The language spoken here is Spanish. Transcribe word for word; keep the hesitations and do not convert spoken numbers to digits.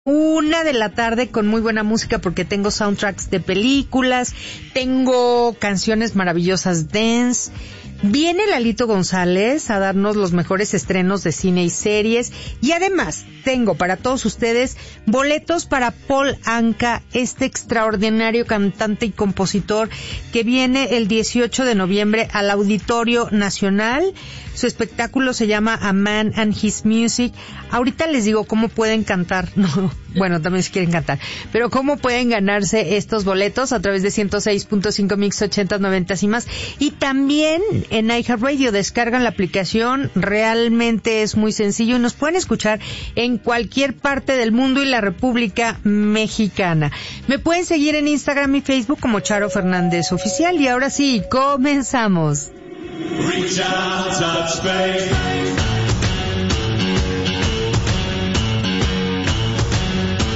Una de la tarde con muy buena música porque tengo soundtracks de películas, tengo canciones maravillosas dance. Viene Lalito González a darnos los mejores estrenos de cine y series. Y además tengo para todos ustedes boletos para Paul Anka, este extraordinario cantante y compositor que viene el dieciocho de noviembre al Auditorio Nacional. Su espectáculo se llama A Man and His Music. Ahorita les digo cómo pueden cantar, no, bueno, también si quieren cantar, pero cómo pueden ganarse estos boletos a través de ciento seis punto cinco Mix ochenta, noventa y más. Y también en iHeartRadio descargan la aplicación, realmente es muy sencillo y nos pueden escuchar en cualquier parte del mundo y la República Mexicana. Me pueden seguir en Instagram y Facebook como Charo Fernández Oficial y ahora sí, comenzamos. Reach out, touch space.